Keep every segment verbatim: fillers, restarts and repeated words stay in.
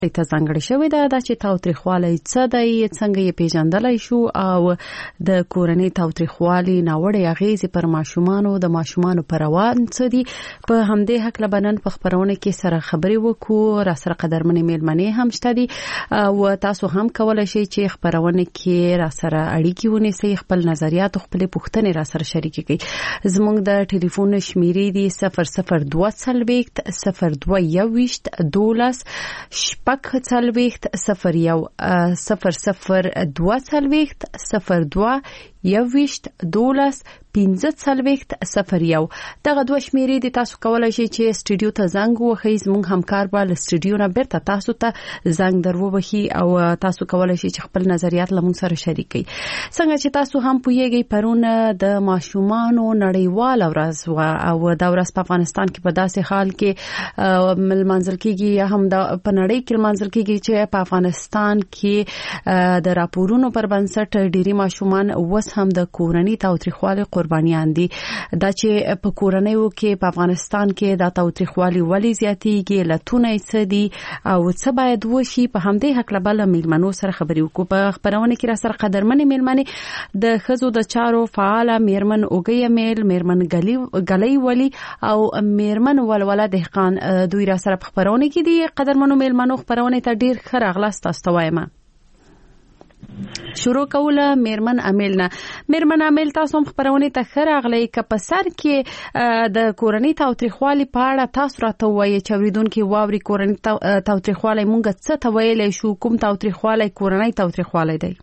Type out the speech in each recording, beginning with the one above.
ته ځانګړې شوې ده دا چې تاوتریخوالی څه دی څنګه یې پیژندلای شو او د کورنۍ تاوتریخوالي ناوړه اغیزې پر ماشومانو د ماشومانو پر روان څه دي په همدې حق لبنن په خبرونه کې سره خبرې وکړو را سره قدرمنې میلمنې هم شته دي او تاسو هم کولای شئ چې خبرونه کې را سره اړیکې ونیسئ خپل نظریات او خپل پوښتنې را سره شریک کړئ زموږ د ټلیفون شمیرې دي صفر صفر دوه څلوېښت صفر دوه یوویشت دولس شپږ څلوېښت صفر یو صفر صفر دوه څلوېښت صفر دوه یوویشت دولس پنځه څلوېښت صفر یو دغه دوه شمیرې دي تاسو کولای شئ چې سټوډیو ته زنګ ووهئ زموږ همکار به له سټوډیو نه بیرته تاسو ته زنګ درووهي او تاسو کولای شئ چې خپل نظریات له موږ سره شریک کړئ څنګه چې تاسو هم پوهیږئ پرون د ماشومانو نړیواله ورځ او دا ورځ په افغانستان کې په داسې حال کې ملمنځل کېږي یا هم د په نړۍ کې ملمنځل کېږي چې په افغانستان کې د راپورونو پر بنسټ ډېری ماشومان وس هم د کورنۍ تاوتریخوالي قربانیان دي دا چې په کورنیو کې په افغانستان کې د تاوتریخوالي ولې زیاتېږي لتونه څه دي او څه باید وشي په همدې حق لبل میلمنو سره خبرې وکړو په خبرونه کې را سره قدرمنې میلمنې د ښځو د چارو فعاله میرمن اوګۍ میل میرمن ګلۍ ولی او میرمن ولوله دهقان دوی را سره په خبرونه کې دي قدرمنو میلمنو خبرونه ته ډیر ښه راغلاست تاسو وایم شروع کوله میرمن امیل نه میرمن امیل تاسو هم خبرونه ته خره اغلی ک په سر کې د کورنۍ تاوتریخوالي په اړه تاسو راته وایي چې اوریدونکو واوري کورنۍ تاوتریخوالي مونږ څه ته ویلې شو کوم تاوتریخوالي کورنۍ تاوتریخوالي دی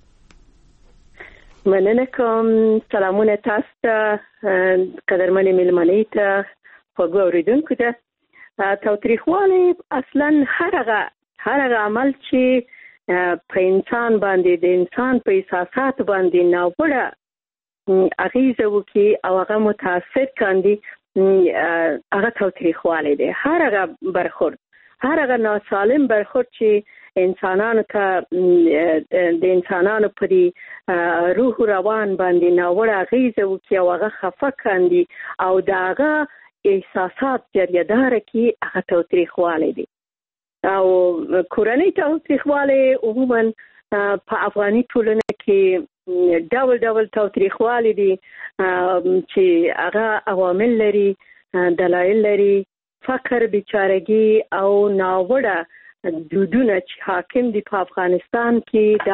مننه کوم سلامونه تاسو ته قدرمنې میلمنې ته خو اوریدونکو ته تاوتریخوالي اصلا هرغه هرغه عمل چې په انسان باندې د انسان په احساسات باندې ناوړه اغیزه وکي او هغه متاثر کاندي هغه تاوتریخوالی دی هر هغه برخورد هر هغه ناسالم برخورد چې انسانانو ته د انسانانو په روح روان باندې ناوړه اغیزه وکي او هغه خفه کاندي او دا هغه احساسات جریدار کی هغه تاوتریخوالی دی او کورنۍ تاوتریخوالی عموما په افغاني ټولنه کې ډول ډول تاوتریخوالی دي چې هغه عوامل لري دلایل لري فقر بیچارهګي او ناوړه دودونه چې حاکم دي په افغانستان کې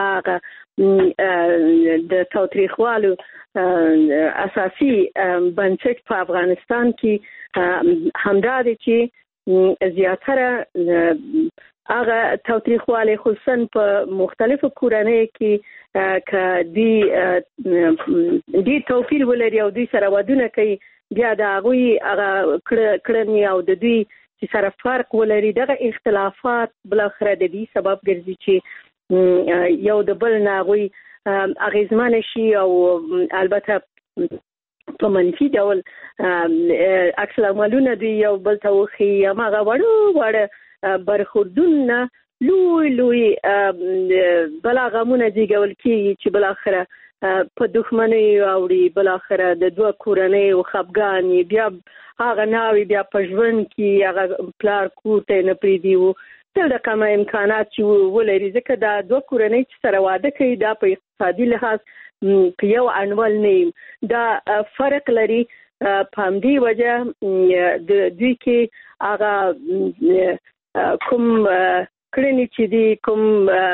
دا د تاوتریخوالو اساسي بنسټ په افغانستان کې همدا دي چې زیاتره هغه تاوتریخوالی خصوصا په مختلفو کورنۍ کې ک دی دی توپیر ولري او دوی سره ودونه کوي بیا د هغوی هغه کړنې او د دوی چې سره فرق ولري دغه اختلافات بلاخره د دې سبب ګرځي چې یو د بل نه هغوی اغیزمن شي او البته په منفي ډول عکس العملونه دی یو بل ته وخی هغه وړو وړ برخوردونه لوی لوی بلاغمونه دیګول کیږي چې بلاخره په دښمنۍ اوړي بلاخره د دوه کورنۍ او خپګان بیا هغه ناوي بیا په ژوند کې هغه پلار کور ته نه پریدي وو تل د کوم امکانات چې ولري ځکه دا دوه کورنۍ چې سره واده کوي دا په اقتصادي لحاظ په یو انوال نه دا فرق لري په همدې وجه د دوی کې هغه کوم کړنی چې دی کوم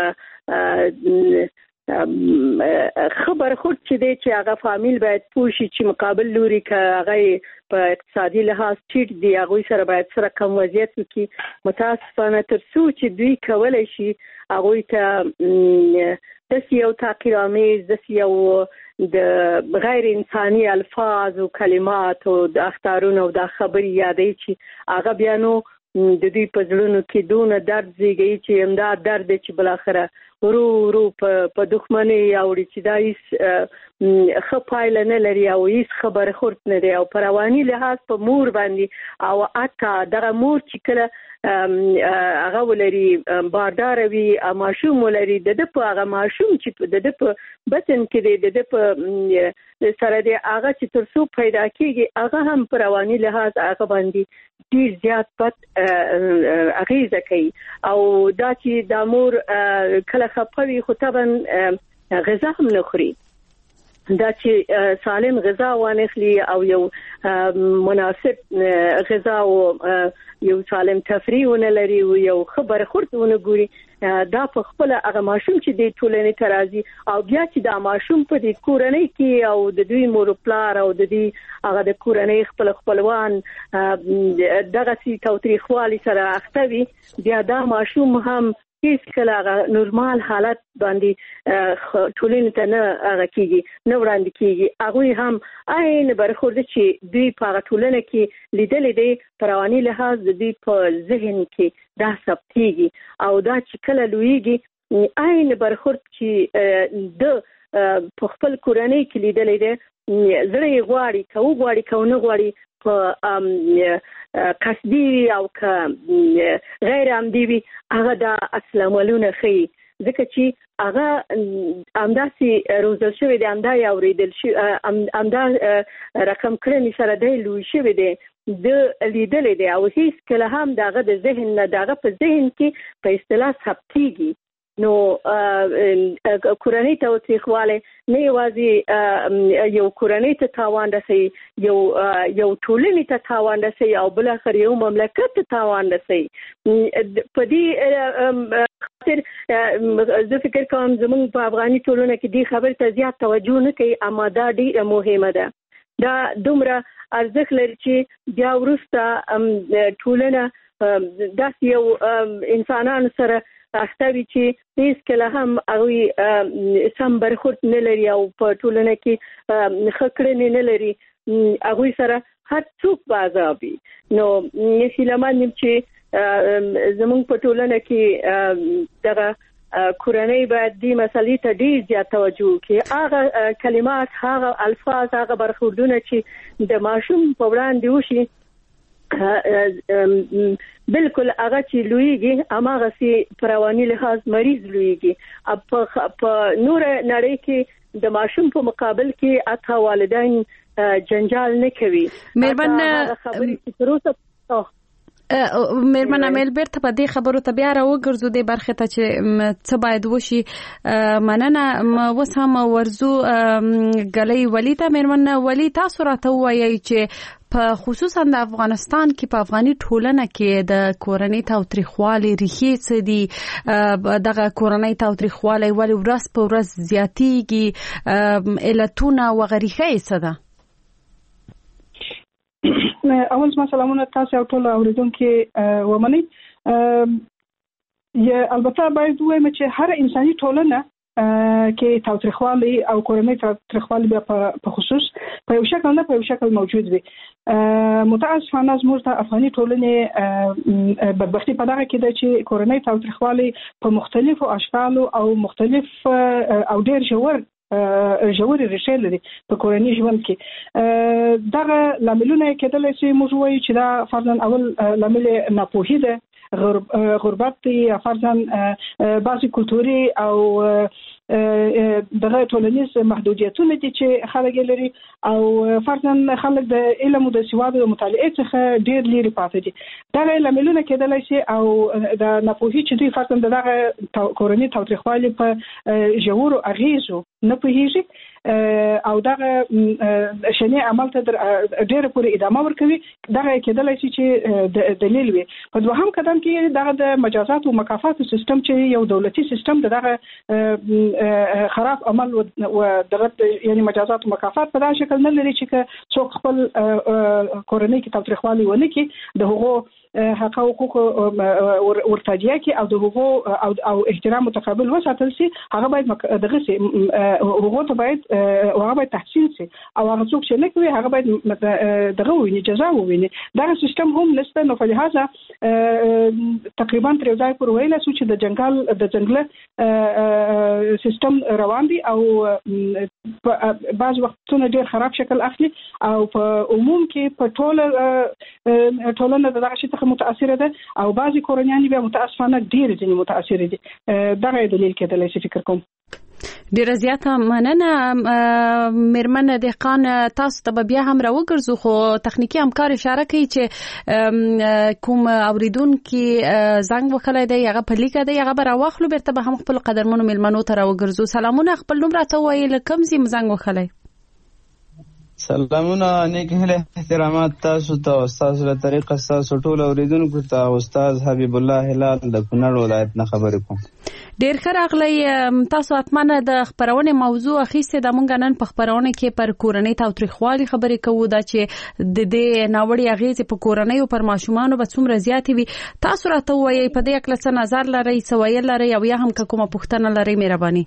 خبر خود چې دی چې هغه فامیل باید پوښي چې مقابل لوري که هغه په اقتصادي لحاظ ټیټ دی هغه سره باید سره کم وضعیت وکړي متاسفانه تر څو چې دوی کولای شي هغه ته داسې یو تحقیرآمیز داسې یو د غیر انساني الفاظ او کلمات او د اخطارونو او د خبرې یادې چې هغه بیا نو د دوی په زړونو کې دونه درد زیږي چې همدا درد چې بلاخره ورو ورو په دښمنۍ اوړي چې دا هیڅ ښه پایله نه لري او هیڅ خبره خورت نه دی او په رواني لحاظ په مور باندې او حتی دغه مور چې کله هغه ولري باردار وي ماشوم ولري د په هغه ماشوم چې د په بطن کې د په سره د هغه چې ترڅو پیدا کیږي هغه هم پر رواني لحاظ هغه باندې ډیر زیات پد اغیزه کوي او دا چې د امور کله خپوي خو طبعا غذا هم نه خوري دا چې سالم غذا وانخلي او یو مناسب غذا او یو سالم تفریح ونلري او یو خبر خورتونه ګوري دا په خپل هغه ماشوم چې د ټولنې ترازی او بیا چې د ماشوم په د کورنۍ کې او د دوی مور پلار او د دې هغه د کورنۍ خپل خپلوان دغه سي توتریخوالي سره اختوي بیا دا ماشوم هم هیڅ کله نورمال حالت باندې ټولنې ته نه هغه کیږي نه وړاندې کیږي هغه هم عین برخورد چې دوی په ټولنه کې لیدلې دي پرواني لحاظ دوی په ذهن کې دا ثبتيږي او دا چې کله لویږي عین برخورد چې د په خپل کورنۍ کې لیدلې دي زړه غواړي کو غواړي کو نه غواړي په قصدي او ک غیر عمدي وي هغه د اسلام ولونه خي ځکه چې هغه امداسي روزل شوی دی امدا یا اوریدل شي امدا رقم کړنی سره دی لوي شوی دی د لیدل دی او هیڅ کله هم دغه د ذهن نه دغه په ذهن کې په اصطلاح ثبتيږي نو کورنۍ توثیقواله نه یوازې یو کورنۍ ته تاوان رسي یو یو ټولنې ته تاوان رسي او بل اخر یو مملکت ته تاوان رسي په دې خاطر زه فکر کوم زموږ په افغاني ټولنه کې دې خبر ته زیات توجه نه کوي اما دا ډیره مهمه ده دا دومره ارزښت لري چې بیا وروسته ټولنه داس یو انسانانو سره اختوي چې هیڅ کله هم هغه سم برخورد نه لري او په ټولنه کې خکړې نه لري هغه سره هر څوک بازابي نو نشیلمان چې زموږ په ټولنه کې دغه کورنۍ باید دې مسلې ته ډیر زیات توجه وکړي هغه کلمات هغه الفاظ هغه برخوردونه چې د ماشوم په وړاندې وشي بالکل هغه چې لویږي هغه سي پرواني لحاظ مریض لویږي په نور نړۍ کې د ماشوم په مقابل کې اته والدین جنجال نه کوي مېرمن خبرې چې تروسه مېرمن امل بیرته په دې خبرو ته بیا راوګرځو د برخه ته چې څه باید وشي مننه اوس هم ورزو غلې ولی ته مېرمن ولی تاسو راته وایي چې په خصوصا د افغانستان کې په افغاني ټولنه کې د کورنۍ تاوتریخوالي ریښې څه دي دغه کورنۍ تاوتریخوالي ولې ورځ په ورځ زیاتېږي علتونه وغیره څه ده اول ما سلامونه تاسو او ټول اوریدونکو ومني یا البته باید وایم چې هر انساني ټولنه کې تاوتریخوالي او کورنۍ تاوتریخوالي په خصوص په یو شکل نه په یو شکل موجود وي متاسفانه زموږ د افغاني ټولنې بدبختي په دغه کې ده چې کورنۍ تاوتریخوالي په مختلفو اشکالو او مختلف او ډېر ژور ژورې ریښې لري په کورنۍ ژوند کې دغه لاملونه کېدلی شي موږ وایو چې دا فرضاً اول لامل ناپوهي ده غربت یا فرضاً بعضی کلتوري او دغه ټولنیز محدودیتونه دي چې خلک لري او فرضاً خلک د علم او د سواد او مطالعه څخه ډیر لري پاتې دي دا لاملونه کېدلی شي او د ناپوهي چې دوی فرضاً دغه کورنۍ تاوتریخوالي په ژورو اغیزو نه پوهیږي او دغه شنه عمل ته ډېر پورې ادامه ورکوي دغه کېدلی شي چې دلیل وي په دوهم قدم کې دغه د مجازات او مکافات سیستم چې یو دولتي سیستم دغه خراب عمل او دغه یعنی مجازات او مکافات په داسې شکل نه لري چې څوک خپل کورنۍ کې تاوتریخوالي ونه کړي د هغو حق او حقوق ورتاجیه کې او د هغو او او احترام متقابل وساتل سي هغه باید دغه سي هغه ته باید هغه باید تحسین سي او هغه څوک چې نه کوي هغه باید دغه ویني جزا وویني دا سیستم هم نشته نو په لحاظه تقریبا تر ځای پر ویل سو چې د جنگل د جنگل سیستم روان دي او بعض وختونه ډیر خراب شکل اخلي او په عموم کې په ټوله ټولنه دغه شي څخه متاثر ده او بعضي کورنیان بیا متاسفانه ډیر ځنې متاثر دي. دا دلیل کېدلی شي فکر کوم. ډیره زیاته مننه میرمن دهقان. تاسو ته بیا هم راوګرځو خو تخنیکی همکار اشاره کوي چې کوم اوریدونکو زنګ وکړی دی هغه په لیکه دی هغه به راوخلو بیرته به هم خپل قدرمنو میلمنو ته راوګرځو. سلامونه، خپل نوم راته وایي، کوم ځای زنګ وکړی؟ سلامونه، نیک هیله احترامات تاسو ته، استاد له طریقه تاسو ټول اوریدونکو ته. استاد حبیب الله هلال د کونړ ولایت نه خبرې کوم. ډیر ښه راغلی. تاسو اتمنه د خبرونې موضوع اخیسته د مونږ نن په خبرونه کې پر کورنۍ تاوتریخوالي خبرې کوو، دا چې د دې ناوړي اغیزې په کورنۍ او پر ماشومان به څومره زیاتې وي. تاسو راته وایي په دې اړه څه نظر لرئ، څه ویل لرئ او یا هم کومه پوښتنه لرئ مهرباني.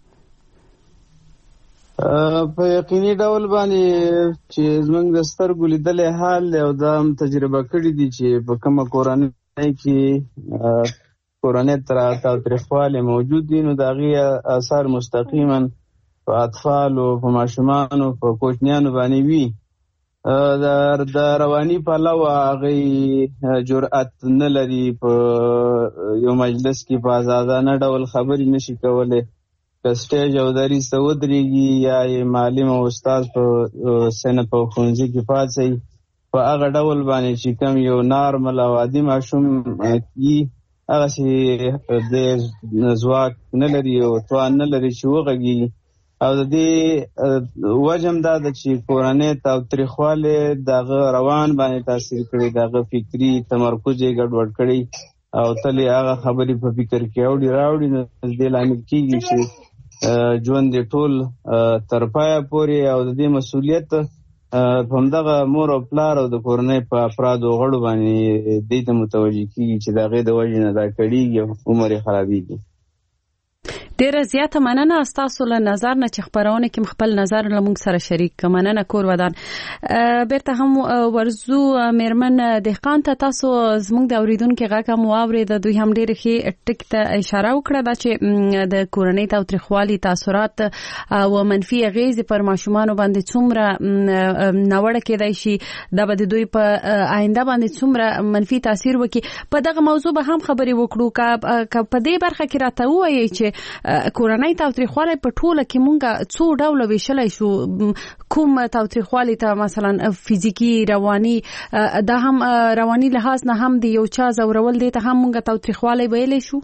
په یقیني ډول باندې چې زمونږ د سترګو لیدلې حال او دا هم تجربه کړې دي چې په کومه کورنۍ کې کورنۍ تر تاوتریخوالي موجود دي نو د هغې اثر مستقیما په اطفالو، په ماشومانو، په کوچنیانو باندې وي. د رواني پلوه هغې جرأت نه لري په یو مجلس کې په ازادانه ډول خبرې نشي کولی. که سټیج او دریځ ته ودرېږي یا یې معلم او استاد په سنه په ښوونځي کې پاڅوي په هغه ډول باندې چې کوم یو نارمل او عادي ماشوم وي هغسې د ځواک نه لري او توان نه لري چې وغږېږي. او د دې وجه هم دا ده چې کورنۍ تاوتریخوالی د هغه روان باندې تاثیر کړی، د هغه فکري تمرکز یې ګډوډ کړی او تل یې هغه خبرې په فکر کې اوړي راوړي. نو د دې لامل کېږي چې ژوند یې ټول تر پایه پورې او د دې مسؤلیت په همدغه مور او پلار او د کورنۍ په افرادو غړو باندې دې ته متوجه کېږي چې د هغې د وجې نه دا کړېږي او عمر یې خرابېږي. ډیره زیاته مننه ستاسو له نظر نه چې خبرونه کې خپل نظر له موږ سره شریک کړه. مننه کور ودان. بیرته هم ورزو میرمن دهقان ته تاسو زموږ د اوریدونکو غږ هم واورید، دوی هم ډیره ښه ټک ته اشاره وکړه دا چې د کورنۍ تاوتریخوالي تاثیرات او منفي اغیزې پر ماشومان باندې څومره ناوړه کېدای شي، دا به د دوی په آینده باندې څومره منفي تاثیر وکړي. په دغه موضوع به هم خبرې وکړو. که په دې برخه کې راته ووایي چې کورنۍ تاوتریخوالی په ټوله کې مونږه څو ډوله ویشلی شو، کوم تاوتریخوالی ته مثلا فزیکی، رواني، دا هم رواني لحاظ نه هم د یو چا زورول دی ته هم مونږه تاوتریخوالی ویلی شو.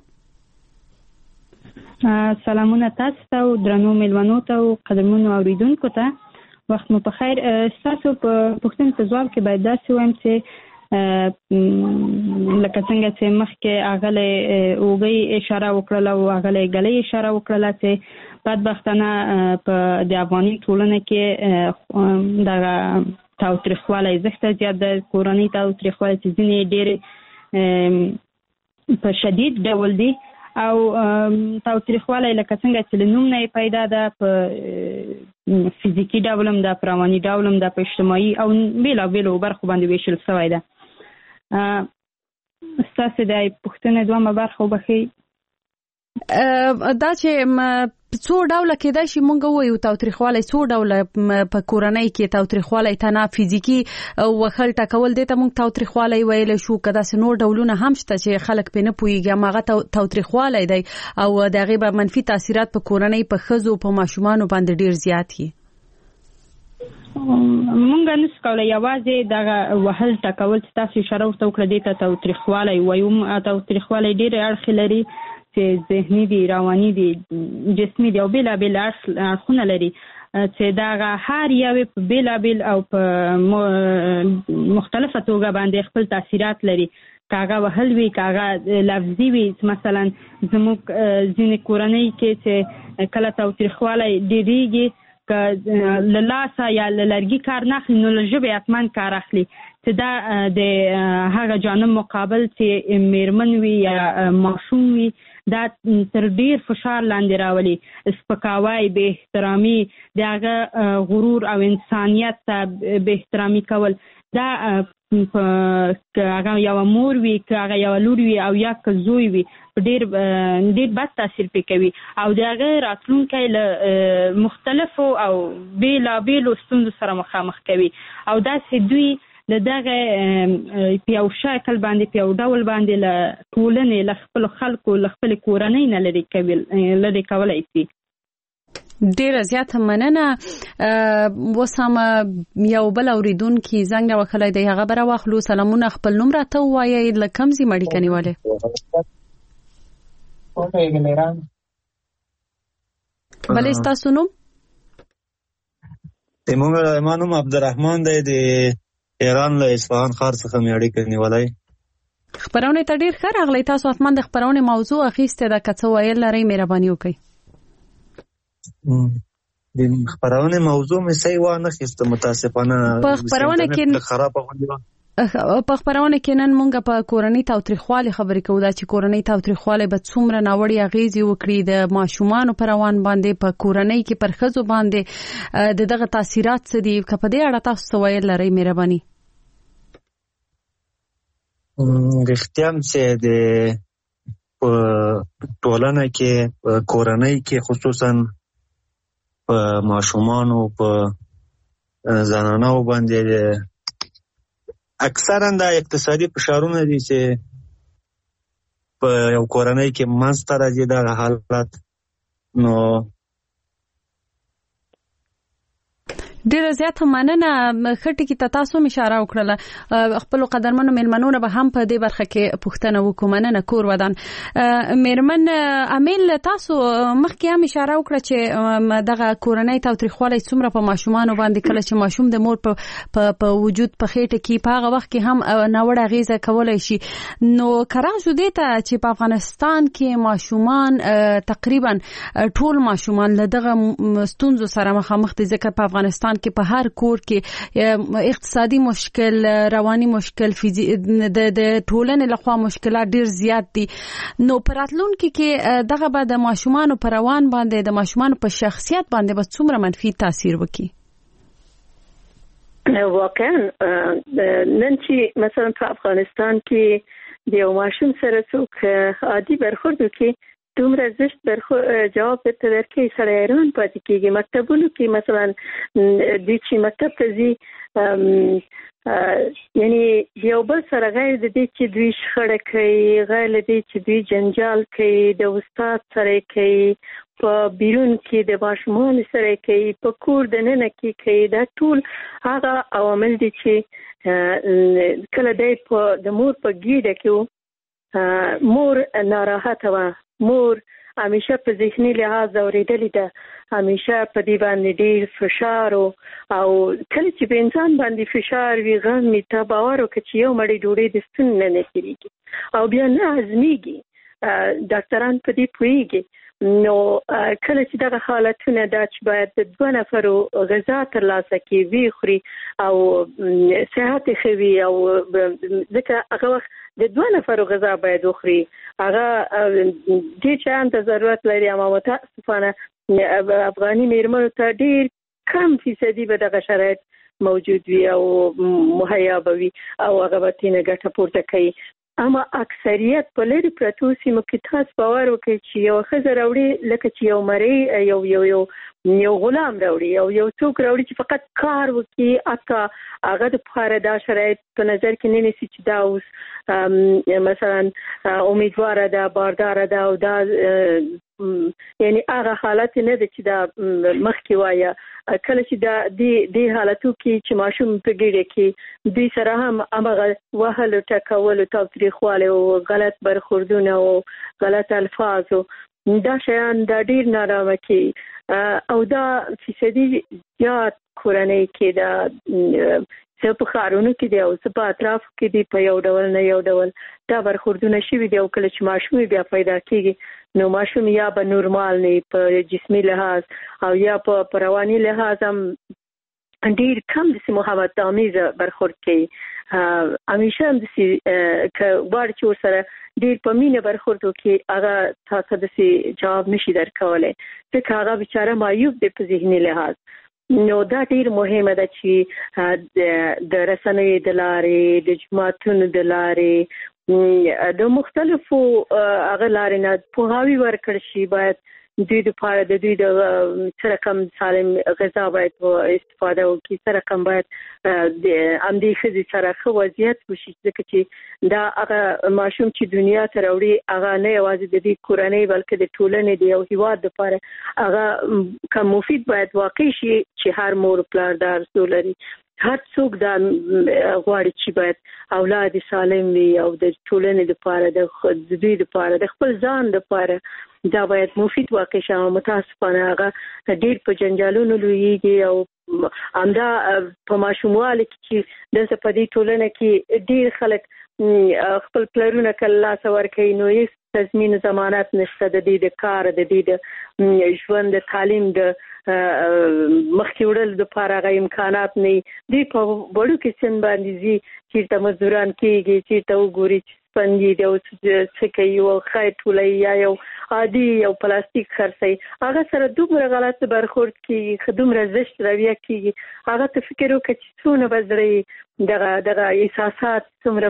سلامونه تاسو ته او درنو میلمنو ته او قدرمنو اوریدونکو ته، وخت مو په خیر. ستاسو په پوښتنې په ځواب کې باید داسې وایم چې لکه څنګه چې مخکې اغلی اوږۍ اشاره وکړله او اغلی ګلۍ اشاره وکړله چې بدبختانه په د افغاني ټولنه کې دغه تاوتریخوالی زښته زیات ده. کورنۍ تاوتریخوالی چې ځینې ډېرې په شدید ډول دي او تاوتریخوالی لکه څنګه چې له نوم نه یې پیدا ده، په فزیکي ډول هم ده، په رواني ډول هم ده، په اجتماعي او بېلابېلو برخو باندې ویشل شوی ده. ستاسو د پوښتنې دومره برخه وبخښئ. دا چې څو ډوله کېدای شي مونږ ووایو تاوتریخوالی څو ډوله په کورنۍ کې تاوتریخوالی تنها فزیکي وهل ټکول دی ته مونږ تاوتریخوالی ویلی شو، که داسې نور ډولونه هم شته چې خلک پرې نه پوهېږي هماغه تاوتریخوالی دی او د هغې به منفي تاثیرات په کورنۍ، په ښځو، په ماشومانو باندې ډېر زیات وي. مونږ نشو کولی یوازې دغه وهل ټکول چې تاسو اشاره ورته وکړه دې ته تاوتریخوالی وایو. تاوتریخوالی ډېرې اړخې لري چې ذهني دي، رواني دي، جسمي دي او بېلابېل اړخونه لري چې دغه هر یو په بېلابېل او په مختلفه توګه باندې خپل تاثیرات لري. که هغه وهل وي، که هغه لفظي وي، مثلا زموږ ځینې کورنۍ کې چې کله تاوتریخوالی ډېرېږي که له لاسه یا له لرګي کار نه اخلي نو له ژبې حتما کار اخلي چې دا د هغه جانب مقابل چې میرمن وي یا ماشوم وي دا تر ډیر فشار لاندې راولي. سپکاوی، بې احترامي، د هغه غرور او انسانیت ته بې احترامي کول، دا که هغه یوه مور وي، که هغه یوه لور وي او یا که زوی وي، ډیر ډیر بد تاثیر پې کوي او د هغه راتلونکی له مختلفو او بېلابېلو ستونزو سره مخامخ کوي او داسې دوی له دغه په یو شکل باندې په یو ډول باندې له ټولنې له خپل خلکو له خپل کورنۍ نه لري کول لري کولای شي. ډیره زیاته مننه. وسامه یو بل اوریدونکو زنګ راوکړی دی، هغه بره واخلو. سلامونه، خپل نوم راته ووایئ، له کوم ځای مړی کنیواله؟ بلې ستاسو نوم؟ زموږ ما نوم عبدالرحمن دی، د ایران له اصفهان ښار څخه مې اړیکه نیولی. خپرونې ته ډیر ښه راغلی. تاسو حتما د خپرونې موضوع اخیستې ده، که څه ویل لرئ مهرباني وکړئ. د خپرونې موضوع مې صحیح وانه خیسته، متاسفانه په خپرونه کې خرابه غونډه په خپرونه کې نن مونږ په کورنۍ تاوتریخوالي خبرې کوو، دا چې کورنۍ تاوتریخوالي به څومره ناوړه اغیزې وکړي د ماشومان پر روان باندې، په کورنۍ کې پر ښځو باندې د دغه تاثیرات څه دي. که په دې اړه تاسو ویل لرئ مهرباني. رښتیا چې د ټولنه کې په کورنۍ کې خصوصا په ماشومانو په زنانو باندې اکثرا دا اقتصادي فشارونه دي چې په یو کورنۍ کې منځته راځي دا حالت. نو ډیره زیاته مننه. خټی کې تاسو اشاره وکړه، خپل قدرمنو مېلمنو به هم په دې برخه کې پوښتنه وکړو. مننه کور ودان. مېرمن امیل، تاسو مخکې هم اشاره وکړه چې دغه کورنۍ تاوتریخوالی څومره په ماشومان باندې، کله چې ماشوم د مور په په وجود په خېټه کې په هغه وخت کې هم ناوړه اغیزه کولای شي. نو کراغ شو دې ته چې په افغانستان کې ماشومان تقریبا ټول ماشومان له دغه ستونزو سره مخامخ دي، ځکه په افغانستان کې په هر کور کې اقتصادي مشکل، رواني مشکل، د د ټولنې لخوا مشکلات ډیر زیات دي. نو پراتلونکو کې دغه به د ماشومانو پر روان باندې، د ماشومانو په شخصیت باندې به څومره منفي تاثیر وکړي؟ واقعا نن چې مثلا په افغانستان کې د یو ماشوم سره څوک عادي برخورد وکړي، دومره زشت برخو جواب ته درکې سره ایران پاتې کېږي. مکتبونو کې مثلا د چې مکتب ته ځي، یعنی یو بل سره غیر د دې چې دوی شخړه کوي، غیر د دې چې دوی جنجال کوي، د استاد سره کوي، په بیرون کې د ماشومان سره کوي، په کور د ننه کې کوي. دا ټول هغه عوامل دي چې کله دی په د مور په ګیډه کې مور ناراحته وه، مور همیشه په ذهني لحاظ اوریدلې ده، همیشه په دې باندې ډېر فشار او کله چې په انسان باندې فشار وي، غم وي، ته باور وکړه چې یو مړۍ ډوډۍ د ستون نه نه تېرېږي او بیا نه هضمېږي. ډاکټران په دې پوهېږي. نو کله چې دغه حالتونه دا چې باید د دوه نفرو غذا ترلاسه کړي، وی خوري او صحت ښه وي، او ځکه هغه وخت د دوه نفرو غذا باید وخوري، هغه دې شیانو ته ضرورت لري. اما متاسفانه افغاني مېرمنو ته ډېر کم فیصدي به دغه شرایط موجود وي او مهیا به وي او هغه به ترېنه ګټه پورته کوي. اما اکثریت په لرې پرتو سیمو کې تاسو باور وکړئ چې یو ښځه راوړي، لکه چې یو مری یو یو یو یو غلام راوړي او یو څوک راوړي چې فقط کار وکړي، اته هغه د پاره دا شرایط په نظر کې نه نیسي چې دا اوس مثلا امیدواره ده، بارداره ده او دا یعنی هغه حالت نه ده چې دا مخکې وایه. کله چې دا دې حالتو کې چې ماشوم په ګیډه کې دوی سره هم همغه وهلو ټکولو، تاوتریخوالی او غلط برخوردونه او غلط الفاظ، دا شیان دا ډېر نارامه کوي او دا فیصدي زیات کورنۍ کې دا څه په ښارونو کې دی او څه په اطرافو کې دی، په یو ډول نه یو ډول دا برخوردونه شوي دي. او کله چې ماشوم بیا پیدا کېږي نو ماشوم یا به نورمال نه په جسمي لحاظ او یا په رواني لحاظ هم ډېر کم داسې محبت آمیزه برخورد کوي. همیشه هم داسې که غواړي چې ورسره ډېر په مینه برخورد وکړي، هغه تاسو داسې جواب نشي درکولی، ځکه هغه بیچاره معیوب دی په ذهني لحاظ. نو دا ډېر مهمه ده چې د رسنیو د لارې، د جماعتونو د لارې، د مختلفو هغه لارې نه پوهاوی ورکړل شي. باید دوی د لپاره د دوی د سره کم سالم غذا باید استفاده وکړي، سره کم باید د امدي خزي سره خو وضعیت وشي، ځکه چې دا هغه ماشوم چې دنیا ته راوړي هغه نه یوازې د دې کورنۍ بلکې د ټولنې د یو هیواد لپاره هغه کوم مفید باید واقع شي چې هر مور پلار دا ارزو لري. هر څوک دا غواړي چې باید اولاد سالم وي او د ټولنې لپاره د دوی لپاره د خپل ځان لپاره دا باید مفید واقع شي. متاسفانه هغه ډېر په جنجالونو لویږي او همدا په ماشوموالي کې چې دلته په دې ټولنه کې ډېر خلک خپل پلرونه کله لاس ورکوي نو هیڅ تضمین ضمانت نشته د دې د کار د دې د ژوند د تعلیم د مخکې وړل د لپاره هغه امکانات نه دي. په وړو کې سن باندې زی چې مزدوران کېږي چې ته وګوري چې سپندي دی او څه کوي او خیر ټولې یا یو عادي یو پلاستیک خرڅي هغه سره دومره غلط برخورد کېږي، دومره زشت رویه کېږي. هغه ته فکر وکړي چې څونه به زړه دغه دغه احساسات څومره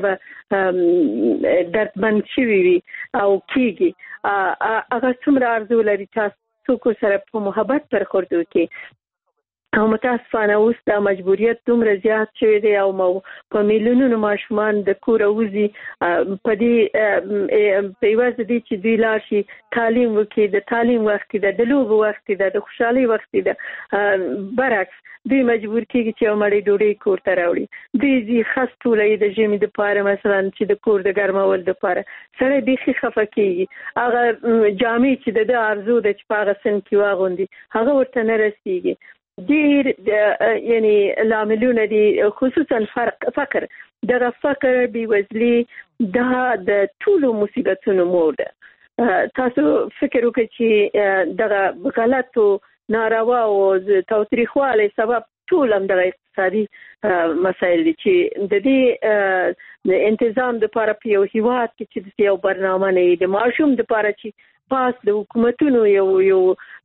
به دردمند شوي وي او کېږي. هغه څومره ارزو لري چې څوک سره په محبت برخورد وکړي. او متاسفانه اوس دا مجبوریت دومره زیات شوی دی او په میلیونونو ماشومان د کور وځي په دې په واسطه دي چې دوی لاړ شي تعلیم وکړي، د تعلیم وخت دی، د لوبو وخت دی، د خوشحالي وخت دی. برعکس دوی مجبور کېږي چې یو مړۍ ډوډۍ کور ته راوړي. دوی ځي خاص ټولې د ژمي دپاره مثلا چې د کور د ګرمول دپاره سړی بیخي خفه کېږي. هغه جامې چې د ده ارزو ده چې په هغه سن کې واغوندي هغه ورته نه رسېږي. ډیر یعنی لاملونه دي، خصوصا فرق فقر. دغه فقر بېوزلي دا د ټولو مصیبتونو مور ده. تاسو فکر وکړئ چې دغه غلطو ناروا او تاوتریخوالي سبب ټول هم دغه اقتصادي مسایل دي چې د دې د انتظام لپاره په یو هیواد کې چې یو برنامه نه وي، د ماشوم لپاره چې پاس د حکومتونو یو یو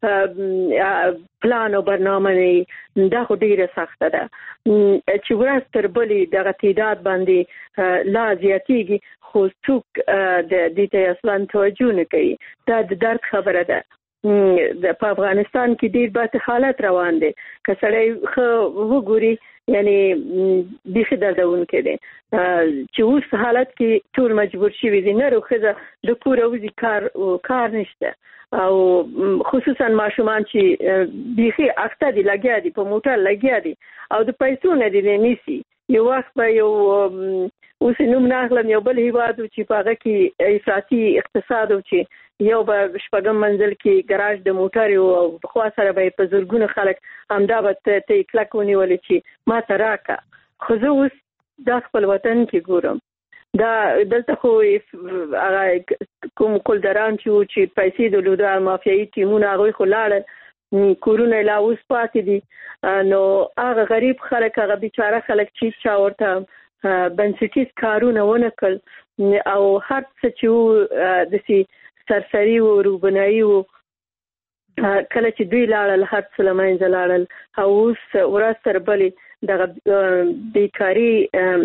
پلان او برنامه نه دا خو ډیره سخته ده چې ورځ تر بلې دغه تعداد باندې لا زیاتېږي، خو څوک د دې ته اصلا توجه نه کوي. دا د درد خبره ده. په افغانستان کې ډیر بد حالت روان دي. که سړی خو وګوري یعنی بیخي دردونکی دی چې اوس حالت کې ټول مجبور شوي دي. نر او ښځه د کور وځي، کار کار نشته او خصوصا ماشومان چې بیخي اخته دي، لګیا دي، په موټر لګیا دي او د پیسو نه دي نیسي. یو وخت به یو اوس نوم نه اخلم یو بل هیواد چې په هغه کې افراطي اقتصاد و چې یو به شپږم منزل کې ګراج د موټر او خوا سره به په زرګونه خلک همدا به ته کلک ونیولې چې ما ته راکه. خو زه اوس دا خپل وطن کې ګورم، دا دلته خو هغه کوم کولدران چې چې پیسې د لوده مافیایي ټیمونه هغوی خو لاړل، کورونه لا اوس پاتې دي. نو هغه غریب خلک، هغه بیچاره خلک چې چا ورته بنسټیز کارونه ونه کړل او هر څه چې و داسې سرسري و، روبنایي و، کله چې دوی لاړل هر څه له منځه لاړل. او اوس ورځ تر بلې دغه بیکاري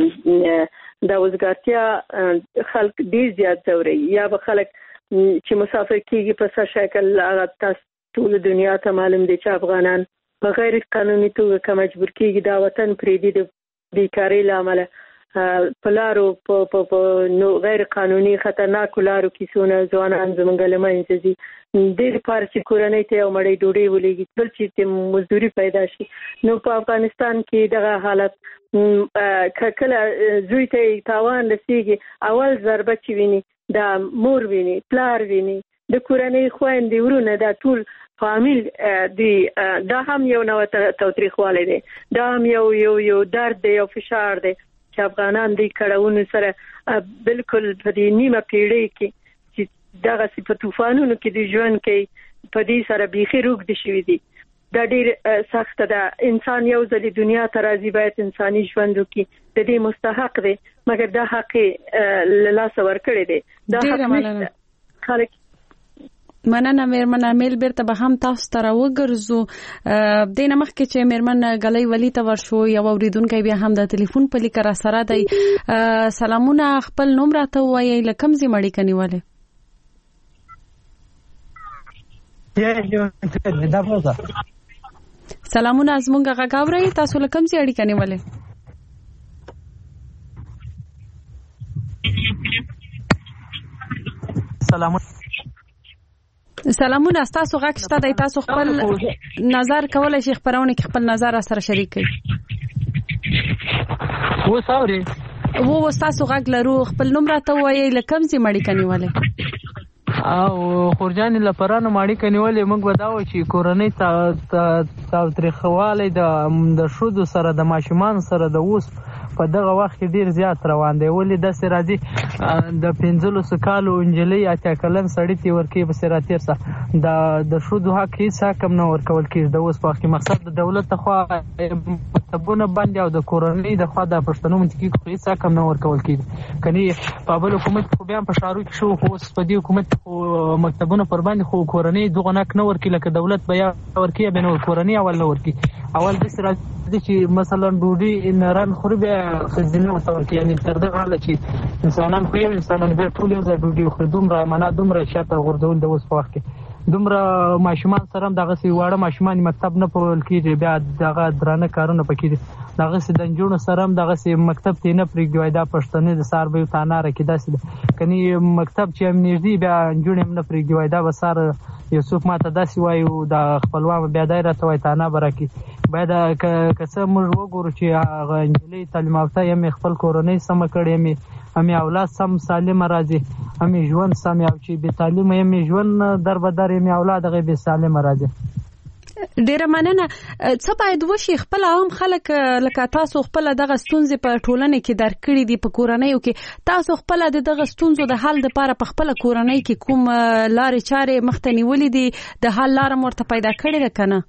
د وزګارتیا خلک ډېر زیات ځوروي. یا به خلک چې مسافر کېږي په څه شکل، هغه تاسو ټول دنیا ته معلوم دي چې افغانان په غیر قانوني توګه که مجبور کېږي دا وطن پرېږدي د بیکارۍ له امله. په لارو په غیر قانوني خطرناکو لارو کې څونه ځوانان زموږ له منځه ځي. دې لپاره چې کورنۍ ته یو مړۍ ډوډۍ ولېږي، بل چې مزدوري پیدا شي. نو په افغانستان کې دغه حالت کله زوی ته تاوان رسېږي، اول ضربه چې ویني دا مور ویني، پلار ویني، د کورنۍ خویندې ورونه، دا ټول فامیل دی. دا هم یو نوع تاوتریخوالی دی، دا هم یو یو یو درد دی، یو فشار دی چې افغانان دی کړهونو سره بالکل په دې نیمه پیړۍ کې چې دغسې په طوفانونو کې د ژوند کوي په دې سره بیخي روږدي شوي دي. دا ډېر سخته ده. انسان یو ځلې دنیا ته راځي باید انساني ژوند وکړي، د دې مستحق دی، مګر دا حق یې له لاسه ورکړی دی. دا حق نشته. خلک مننه میرمن امیل، بیرته به هم تاسو ته راوګرځو. د نه مخکې چې میرمن غلۍ ولی ته ورشو یو اوریدونکی بیا هم د ټلیفون په لیک را سره دی. سلامونه، خپل نوم راته ووایئ، له کوم ځای مړی کنیواله؟ سلامونه زمونږ غږ اورئ تاسو له کوم ځای اړیکه نیولې سلامونه سلامونه تاسو غږ شته دی تاسو خپل نظر کولای شئ خبرونه کې خپل نظر سره شریک کړئ و ساوري وو تاسو غږ لرو خپل نوم راته وایي له کوم ځای اړیکه نیولې او خورجان لپاره ماړی کنيولې موږ وداو چې کورنۍ تا تاریخواله د د شودو سره د ماشومان سره د اوس په دغه وخت کې ډیر زیات روان دی ولې د سراجي د پنځلس کالو انجلۍ اته کلن سړی تی ورکی په سراتیر سره د د شودو حق هیڅ کم نه ورکول کیږي د اوس په وخت کې مقصد د دولت خوا مکتبونه باندې او د کورنۍ د خوا د پښتنو منطقي هیڅ کم نه ورکول کیږي کني په بل حکومت خو بیا په شارو کې شو خو په دې حکومت خو مکتبونه پر باندې خو کورنۍ دغه نک نه ورکی لکه دولت بیا ورکی به نو کورنۍ اول نه ورکی اول د سراجي چې مثلا ډوډۍ نران خوري به خزینه متورکی یعنی تر دغه حاله چې انسانان خو یو انسانان به ټول یو ځای ډوډۍ خوري دومره معنا دومره شاته غورځول د اوس په وخت کې دومره ماشومان سره دغه سی واړه ماشومان مکتب نه پرول کیږي بیا دغه درانه کارونه پکې دغه سی د جنونو سره دغه سی مکتب ته نه پرېږدي دا پښتنې د سار به تاناره کې داسې کني مکتب چې هم نږدې بیا جنونه هم نه پرېږدي دا وسار یوسف ماته داسې وایو د خپلوان بیا دایره ته وای تانه برکی باید که څه موږ وګورو چې هغه انجلۍ تعلیم یافته یې خپل کورنۍ سم کړې مې همي اولاد سم سالم راځي همي ژوند سم او چې به تعلیم یې ژوند در بدر یې اولاد غي به سالم راځي ډیره مننه څه باید وشي خپل عام خلک لکه تاسو خپل دغه ستونزې په ټولنه کې درکړي دي په کورنۍ کې تاسو خپل دغه ستونزو د حل لپاره په خپل کورنۍ کې کوم لارې چارې مخته نیولې دي د حل لار مرته پیدا کړې ده کنه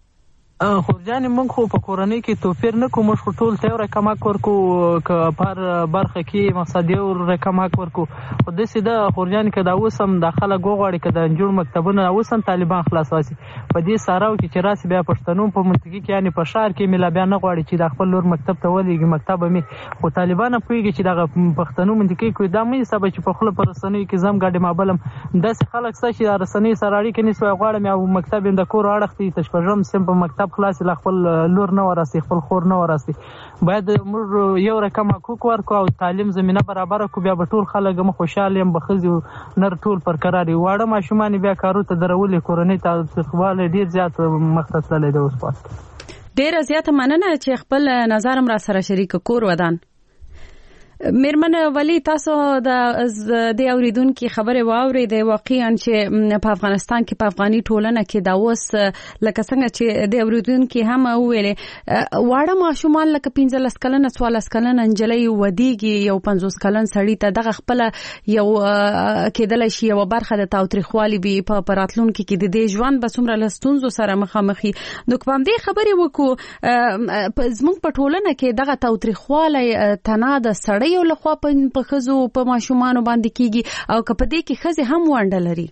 خورجان موږ خو په کورنۍ کې توفیر نه کوم خو ټول ته رقم ورکو ک پر برخه کې مقصد یو رقم ورکو خو د سیده خورجان کې دا وسم داخله غوغړی کې د جوړ مکتبونه وسم طالبان خلاص واسي په دې ساراو کې چې راسي بیا پښتنو په منطقي کې یعنی په شهر کې ملا بیا نه غواړي چې د خپل لور مکتب ته ولېږي مکتب مې خو طالبان پویږي چې د پښتنو منطقي کې دا مې سبب چې په خپل پرسنوي کې زم ګاډي مابلم داسې خلک چې د رسنۍ سره اړیکې نسو غواړم او مکتب د کور اړختي تشپژم سم په مکتب خلاص لا خپل لور نه وراسي خپل خور نه وراسي باید موږ یو رقم حقوق ورکو او تعلیم زمينه برابر کو بیا به ټول خلک مو خوشاله يم بخزي نر ټول پر قراري واړه ماشومان بیا کارو ته درولې کورنۍ ته خپل ډیر زیات مختص لید اوس پات ډیر زیات مننه چې خپل نظرم را سره شریک کور ودان میرمن ولی تاسو د د اوریدونکو خبره واوري د واقعا چې په افغانستان کې په افغاني ټولنه کې دا اوس لکه څنګه چې د اوریدونکو هم ویلې واړه ماشومان لکه پنځلس کلن څوارلس کلن انجلۍ ودیږي یو پنځوس کلن سړی ته دغه خپل یو کېدل شي یو برخه د تاوتریخوالي به په پراتلونکو کې د دې ژوند بسومره لستونزو سره مخامخي دوی په دې خبره وکړو زموږ په ټولنه کې دغه تاوتریخوالي تناده سړی یو لخوا په خزو په ماشومان باندې کیږي او که په دې کې خزه هم وانډه لري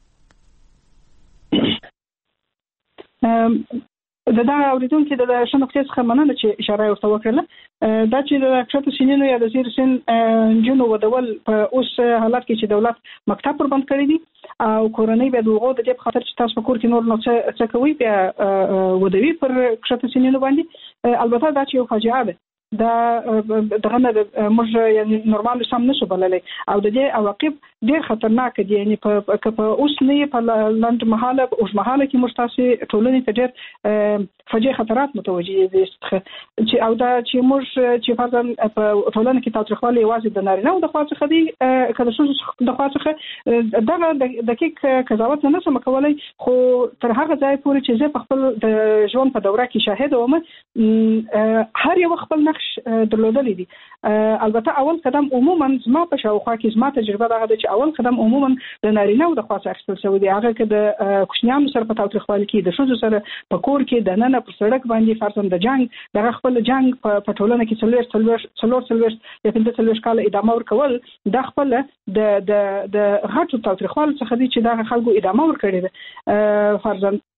د دا اوریدونکو د شنوختي څخه مننه چې اشاره ورته وکړه دا چې د کښته سینینو یا د زیر سین جنو ودول په اوس حالات کې چې دولت مکتب پر بند کړی دي او کورنۍ به دغه د دې خاطر چې تاسو په کور کې نور نه څه کوي بیا ودوي پر کښته سینینو باندې البته دا چې یو فاجعه ده دا دغه نه موږ یعنی نورمال سم نشو بللای او د دې عواقب ډیر خطرناک دي یعنی په په اوس نه په لاند محاله او محاله کې مشتاسي ټولنې ته ډیر فجې خطرات متوجي دي چې او دا چې موږ چې فرضاً په ټولنه کې تاوتریخوالي یوازې د نارینه او د خوا څخه دي کله چې د خوا څخه دا دقیق قضاوت نه سم کولای خو تر هغه ځای پورې چې زه په خپل د ژوند په دوره کې شاهد وم هر یو خپل نقش درلودلې دي البته اول قدم عموما زما په شاوخوا کې زما تجربه دا ده چې اول قدم عموما د نارینه او د خوا څخه اخیستل شوی دی هغه کې د کوچنیانو سره په تاوتریخوالي کې د ښځو سره په کور کې د نن په سړک باندې فرضاً د جنگ دغه خپل جنگ په ټولنه کې څلور څلور څلور څلور یا پنځه څلور کال ادامه ورکول د خپل د د د غټو تاوتریخوالي څخه دي چې دغه خلکو ادامه ورکړي ده فرضاً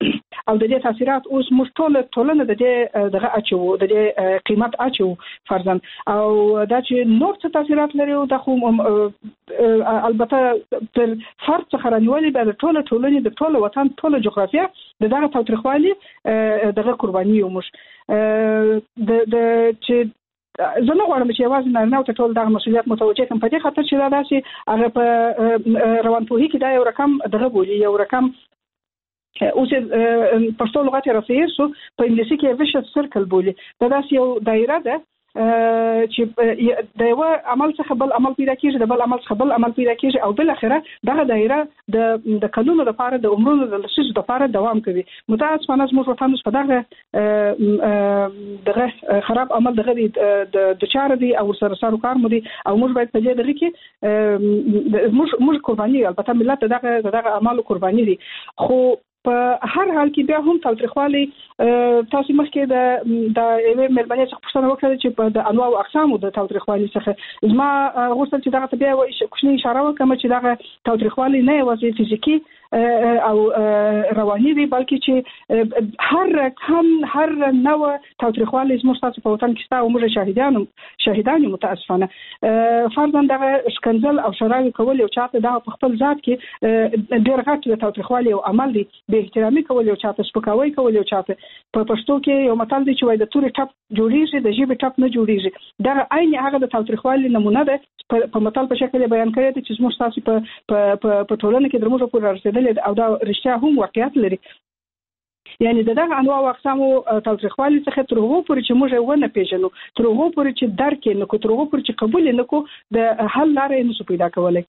او د دې تاثیرات اوس موږ ټول ټولنه د دې دغه اچو د دې قیمت اچو فرضاً او دا چې نور څه تاثیرات لري دا خو البته تر فرد څخه رانیولې به ټول ټولنې د ټول وطن ټول جغرافیه د دغه تاوتریخوالي دغه قرباني ومش د د چې زه نه غواړم چې یوازې نارینه ته ټول دغه مسؤلیت متوجه کړم په دې خاطر چې دا داسې هغه په روانپوهي کې دا یو رقم دغه بولي یو رقم اوس پښتو لغت رسېر شو په انګلیسي کې ویشس سرکل بولي دا داسې یو دایره ده چې د یو عمل څخه بل عمل پیدا کیږي د بل عمل څخه بل عمل پیدا کیږي او بل اخره دغه دایره د د کلونو لپاره د عمرونو د لسیزو لپاره دوام کوي متاسفانه موږ وطن په دغه دغه خراب عمل دغه د چاره دي او سره سره کار مو دي او موږ باید په دې دغه کې موږ موږ قرباني البته ملت دغه دغه اعمال قرباني دي خو په هر حال کې بیا هم تاوتریخوالي تاسو مخکې د د ایوې ملمنې څخه پوښتنه وکړه چې په د انواع او اقسامو د تاوتریخوالي څخه زما غوښتل چې دغه بیا کوچنی اشاره وکړم چې دغه تاوتریخوالي نه یوازې فزیکی او رواني دی بلکې چې هر رقم هر نوع تاوتریخوالي زموږ تاسو په وطن کې ستاسو موږ شاهدانو شاهدانو متاسفانه فرضاً دغه شکنځل او شراوي کول یو چاته د خپل ذات کې ډېر غټ تاوتریخوالي او عمل دی به احترامي کول یو چاته سپکاوي کول یو چاته په پښتو کې یو متل دی چې وای د توري ټپ جوړیږي د ژبې ټپ نه جوړیږي دا عین هغه د تاوتریخوالي نمونه ده په متل په شکل بیان کړی دی چې زموږ تاسو په په ټولنه کې درموږ پورې رسیدل او دا رښتیا هم واقعیت لري یعنی دغه انواع او اقسامو تاوتریخوالي څخه تر هغو پورې چې موږ ونه پیژنو تر هغو پورې چې درک نه کو تر هغو پورې چې قبول نه کو د حل لارې نشو پیدا کولای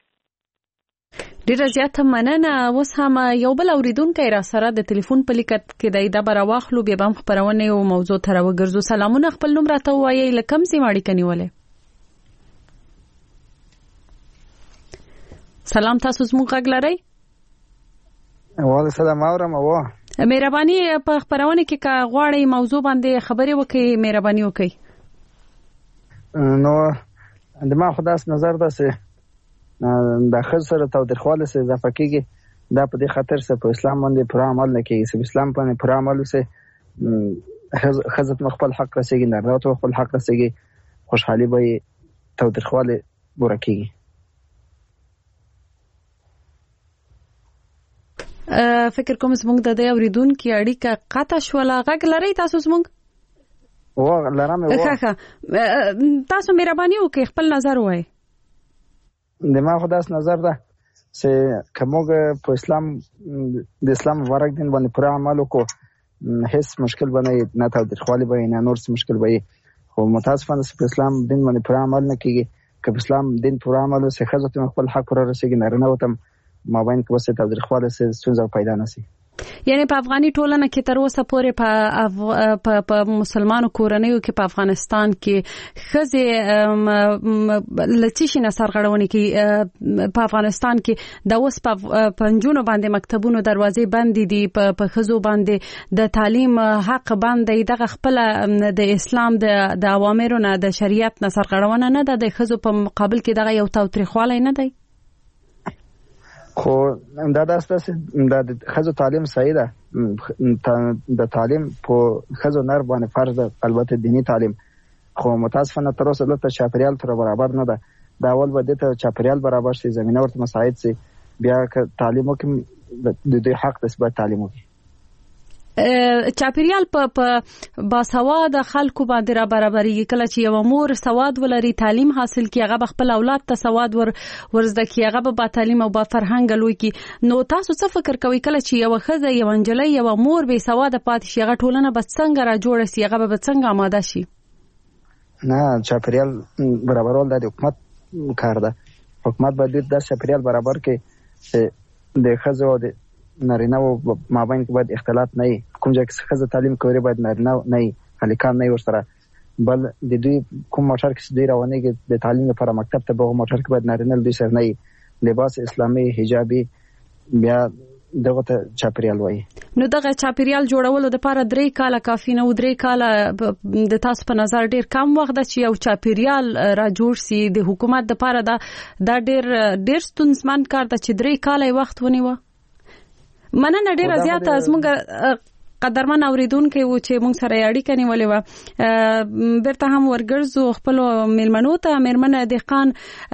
ډیره زیاته مننه اوس هم یو بل اوریدونکو را سره د ټلیفون په لیکت کې د بار واخلو به هم خبرونه او موضوع تر وګرځو سلامونه خپل نوم راته وایي لکم سي ماړي کنيوله سلام تاسو زموږ غږ لرئ وعلیکم السلام اورم او مهرباني په خبرونه کې کا غواړی موضوع باندې خبرې وکړئ مهرباني وکړئ نو د ما خداس نظر ده سه د خسر تاوتریخواله سه اضافه کیږي دا په دې خاطر سه په اسلام باندې پر عمل نه کیږي سه اسلام باندې پر عمل سه خزت مخبل حق رسېږي نه راته خپل حق رسېږي خوشحالي به تاوتریخواله ورکیږي فکر کوم زموږ د دې اوریدونکو اړیکه قطع شولا غږ لري تاسو زموږ و لرم و تاسو مهرباني وکړئ خپل نظر وایي د ما خداس نظر ده چې کومګه په اسلام د اسلام مبارک دین باندې پر عمل وکړو هیڅ مشکل باندې نه تاوتریخوالي به نه نور څه مشکل به خو متاسفانه په اسلام دین باندې پر عمل نه کیږي که اسلام دین پر عمل وسه خزت خپل حق پر رسېږي نه نه وتم ما باندې کومه تاوتریخواله سه څه پیدا نشي یعنی په افغاني ټولنه کې تر اوسه پورې په په مسلمانو کورنیو کې په افغانستان کې خزه لچشي نصر غړونی کې په افغانستان کې د اوس په پنځونو باندې مکتبونو دروازې بندې دي په خزو باندې د تعلیم حق باندې دغه خپل د اسلام د اوامرو نه د شریعت نصر غړونه نه ده د خزو په مقابل کې دغه یو تاوتریخواله نه دی خو دا داسته د خزو تعلیم صحیح ده د تعلیم په خزو نر باندې فرض ده البته دینی تعلیم خو متاسفانه تر اوسه دلته چاپریال تر برابر نه ده دا اول به د چاپریال برابر شي زمينه ورته مساعد شي بیا که تعلیم وکم د دوی حق د ثبات تعلیم وکي چاپیریال په باسواد خلکو باندې را برابرۍ کله چې یو مور سواد ولري تعلیم حاصل کی هغه خپل اولاد ته سواد ور ورزده کی هغه با تعلیم او با فرهنګ لوي کی نو تاسو څه فکر کوئ کله چې یو خزه یو انجلۍ یو مور به سواد پاتې شي هغه ټولنه به څنګه را جوړ شي هغه به څنګه آماده شي نه چاپیریال برابرول د حکومت کار ده حکومت باید د چاپیریال برابر کې د خزه او نارینه او مابین کې باید اختلاط نه وي کوم ځای کې خزه تعلیم کوي باید نارینه نه وي هلکان نه ورسره بل د دوی کوم موټر کې دوی روانېږي د تعلیم لپاره مکتب ته به موټر کې باید نارینه دوی سره نه وي لباس اسلامي حجابي بیا دغه ته چاپیریال وایي نو دغه چاپیریال جوړولو لپاره درې کاله کافي نه و درې کاله د تاسو په نظر ډیر کم وخت ده چې یو چاپیریال را جوړ سي د حکومت لپاره دا دا ډیر ډیر ستونزمن کار ده چې درې کاله وخت ونیوه مننه ډیره زیاته زموږ قدرمن اوریدونکو و چې موږ سره اړیکه نیولې و بیرته هم ورګرځو خپل میلمنو ته. میرمنه دهقان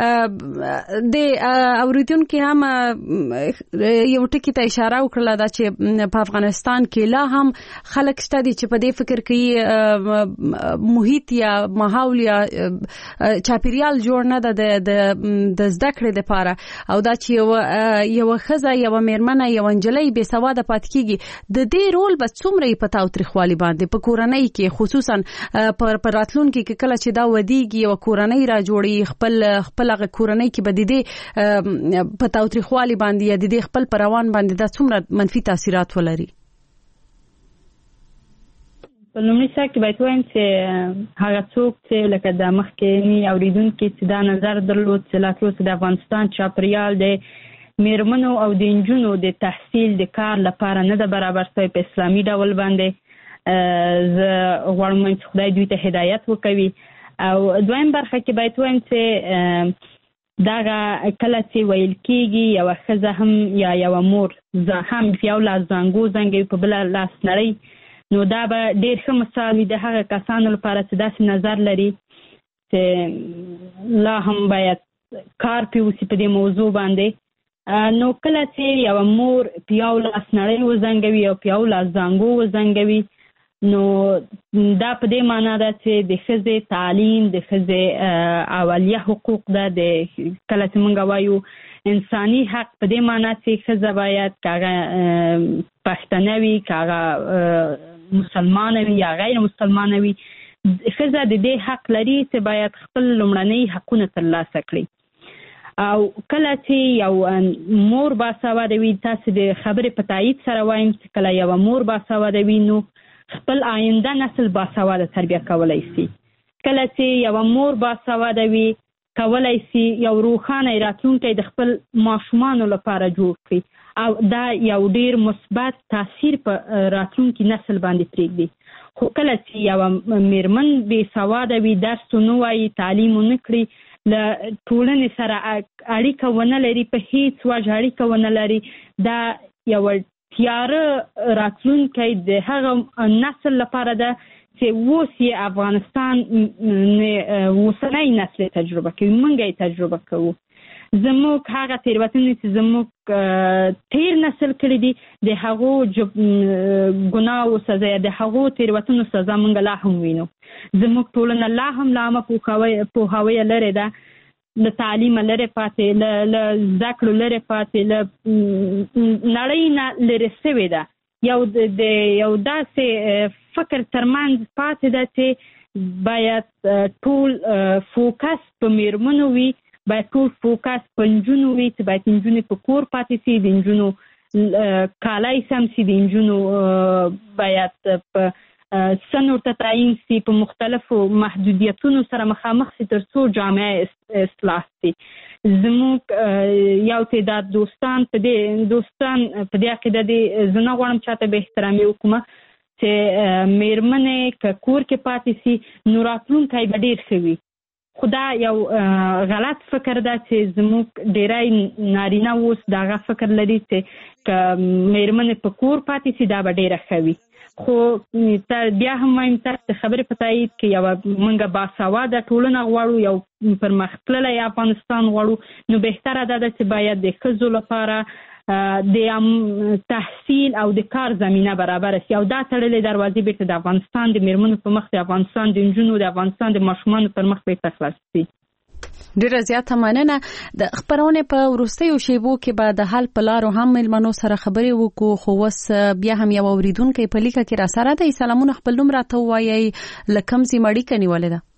د اوریدونکو هم یو ټکی ته اشاره وکړه دا چې په افغانستان کې لا هم خلک شته دي چې په دې فکر کوي محیط یا ماحول یا چاپیریال جوړ نه ده د زده کړې لپاره او دا چې یو یو ښځه یو میرمنه یو نجلۍ بې سواده پاتې کیږي د دې رول به څومره په تاوتریخوالي باندې په کورنۍ کې خصوصا پر راتلونکي کې کله چې دا ودیږي او کورنۍ را جوړي خپل خپل کورنۍ کې به د دې په تاوتریخوالي باندې یا د دې خپل پروان باندې دا څومره منفي تاثیرات ولري؟ په لومړي سر کې باید وایم چې هغه څوک چې لکه د مخکې اوریدونکي چې دا نظر درلود چې لا تر اوسه د افغانستان چاپیریال د میرمنو او د نجونو د تحصیل د کار لپاره نه د برابر شوی په اسلامي ډول باندې زه غواړم چې خدای دوی ته هدایت وکوي. او دویم برخه کې باید وایم چې دغه کله چې ویل کېږي یوه ښځه هم یا یوه مور هم یو لاس زانګو زنګوي په بله لاس نړۍ، نو دا به ډېر ښه مثال وي د هغه کسانو لپاره چې داسې نظر لري چې لا هم باید کار پرې وشي په دې موضوع باندې. نو کله چې یو مور په یو لاس نړۍ وزنګوي او په یو لاس زانګو وزنګوي نو دا په دې معنا ده چې د ښځې تعلیم د ښځې اولیه حقوق ده. د کله چې موږ وایو انساني حق په دې معنا چې ښځه باید که هغه پښتنه وي که هغه مسلمانه وي یا غیر مسلمانه وي، ښځه د دې حق لري چې باید خپل لومړنۍ حقونه ترلاسه کړي. او کله چې یو مور باسواده وي، تاسو د خبرې په تایید سره وایم چې کله یو مور باسواده وي نو خپل آینده نسل باسواده تربیه کولی شي. کله چې یو مور باسواده وي کولی شي یو روښانه راتلونکی د خپل ماشومانو لپاره جوړ کړي او دا یو ډیر مثبت تاثیر په راتلونکي نسل باندې پرېږدي. خو کله چې یو میرمن بې سواده وي، درس ونه وایي، تعلیم ونه کړي، له ټولنې سره اړیکه ونه لري، په هیڅ وجه اړیکه ونه لري، دا یو تیاره راتلونکی د هغه نسل لپاره ده چې اوس یې افغانستان اوسنی نسل تجربه کوي، موږ یې تجربه کوو. زموږ هغه تېروتنې چې زموږ تیر نسل کړي دي د هغو ګناهو سزا د هغو تېروتنو سزا موږ لا هم وینو. زموږ ټولنه لا هم له عامه پوهاویه لرې ده، له تعلیمه لرې پاتې، له زده کړو لرې پاتې، له نړۍ نه لرې شوې ده. یو د یو داسې فکر ترمنځ پاتې ده چې باید ټول فوکس په میرمنو وي، باید ټول فوکس په نجونو وي چې باید نجونې په کور پاتې شي، د نجونو کالی سم شي، د نجونو باید په سن ورته تعیین شي، په مختلفو محدودیتونو سره مخامخ شي تر څو جامعه اصلاح شي. زموږ یو تعداد دوستان په دې دوستان په دې عقیده دي، زه نه غواړم چاته به احترامي وکړم چې میرمنې که کور کې پاتې شي نو راتلونکی به ډېر ښه وي. خو دا یو غلط فکر ده چې زموږ ډېری نارینه اوس د هغه فکر لري چې که میرمنې په کور پاتې شي دا به ډېره ښه وي. خو بیا هم وایم تاسو د خبرې په تایید کې یوه موږ باسواده ټولنه غواړو، یو پرمختللی افغانستان غواړو، نو بهتره دا ده چې باید د ښځو لپاره د تحصیل او د کار زمینه برابر شي او دا تړلې دروازې بیرته د افغانستان د میرمنو په مخ، د افغانستان د نجونو، د افغانستان د ماشومانو پر مخ بیرته خلاص شي. ډیره زیاته مننه. د خبرونه په وروستیو شیبو کې به د حل په لارو هم ملمنو سره خبرې وکړو، خو وس بیا هم یو اوریدونکو په لیکه کې را سره دی. سلامونه، خپل نوم راته وایي، لکم سي مړی کني ولې ده؟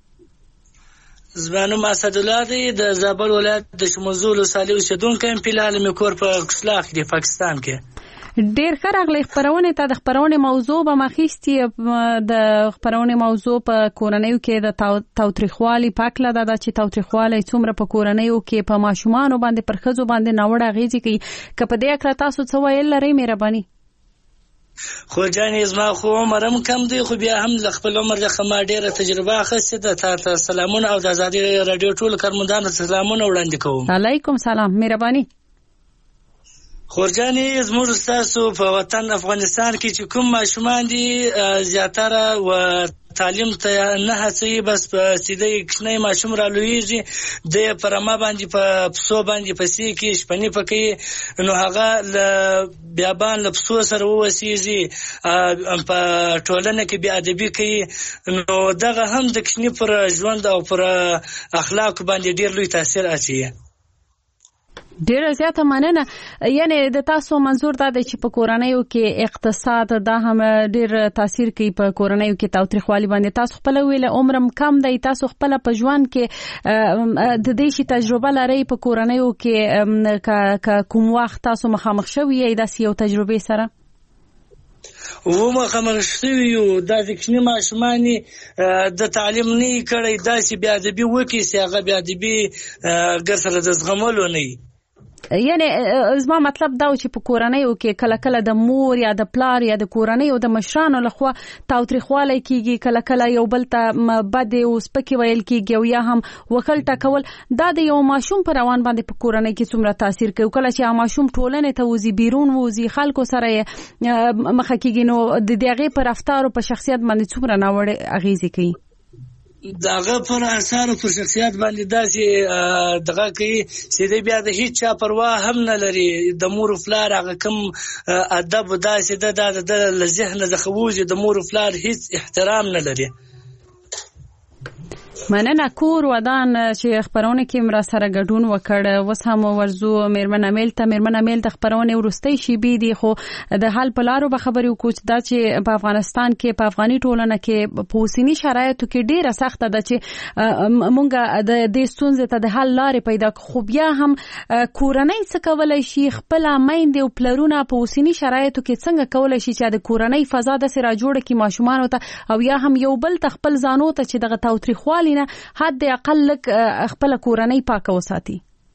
زمانو اسد الله دی د زابل ولایت د شمزول وسالي اوسیدونکو ام پیلال میکور په کسلاخ دی پاکستان کې. ډیر ښه راغلی خبرونه ته. د خبرونه موضوع به مخېستي د خبرونه موضوع په کورنیو کې د تاوتریخوالي پاکله ده چې تاوتریخوالي څومره په کورنیو کې په ماشومانو باندې پر ښځو باندې ناوړه اغېزې کوي. که په دې اړه تاسو څه ویل لرئ مهرباني؟ خو جانې زما خو عمر هم کم دی، خو بیا هم له خپل عمر څخه ما ډېره تجربه اخیستې ده. تاته سلامونه او د ازادي راډیو ټولو کارمندانو ته سلامونه وړاندې کوم. علیکم سلام، مهرباني. خورجانې زموږ ستاسو په وطن افغانستان کې چې کوم ماشومان دي زیاتره و تعلیم ته نه هڅوي، بس په سیده کښنی ماشوم را لویږي، د په رمه باندې په پسو باندې پسې کې شپنې پکوي، نو هغه له بیابان له پسو سره ووسیږي، په ټولنه کې بې ادبي کوي، نو دغه هم د کښنی پر ژوند او پر اخلاق باندې ډېر لوی تاثیر اچوي. ډیره زیاته مننه. یعنی د تاسو منظور دا دی چې په کورنیو کې اقتصاد دا هم ډیر تاثیر کوي په کورنیو کې تاوتریخوالي باندې. تاسو خپل ویل عمرم کم دی، تاسو خپل په ژوند کې د دې شي تجربه لرئ په کورنیو کې ک کوم وخت تاسو مخامخ شوی یې د یو تجربه سره؟ و مخامخ شوي یو دا د کښني ماشومان د تعلیم نه کړی، داسې بې ادبي وکړي چې هغه بې ادبي ګر سره د زغملو نه وي. یعنی زما مطلب دا و چې په کورنیو کې کله کله د مور یا د پلار یا د کورنیو د مشرانو لخوا تاوتریخوالی کیږي، کله کله یو بل ته بد او سپکې ویل کیږي او یا هم وکل ټکول. دا د یو ماشوم پر روان باندې په کورنۍ کې څومره تاثیر کوي؟ کله چې ماشوم ټولنې ته وځي، بیرون وځي، خلکو سره مخ کېږي، نو د دغه پر رفتار او په شخصیت باندې څومره ناوړه اغیزې کوي؟ دغه پر اثر پر شخصیت باندې داسې دغه کوي چې دی بیا د هیڅ چا پروا هم نه لري. د مور و پلار هغه کوم ادب داسې ده د له ذهنه څخه ووځي، د مور و پلار هیڅ احترام نه لري. مننه. کور ودان چې خبرونه کې مرا سره ګډون وکړ. وس هم ورزو میرمن امیل ته میرمن امیل د خبرونه ورستي شي بي دي، خو د حال په لارو به خبري وکړو دا چې په افغانستان کې په افغاني ټولنه کې په اوسنی شرایطو کې ډیره سخته ده چې مونږه د دې ستونزې ته د حل لارې پیدا خو بیا هم کورنۍ څه کولای شي، خپل میندې او پلرونه په اوسنی شرایطو کې څنګه کولای شي چې د کورنۍ فضا د سره جوړه کی ماشومان ته او یا هم یو بل خپل ځانو ته چې دغه تاوتریخوالي حد اقل لک خپل کورنۍ پاکه وساتي.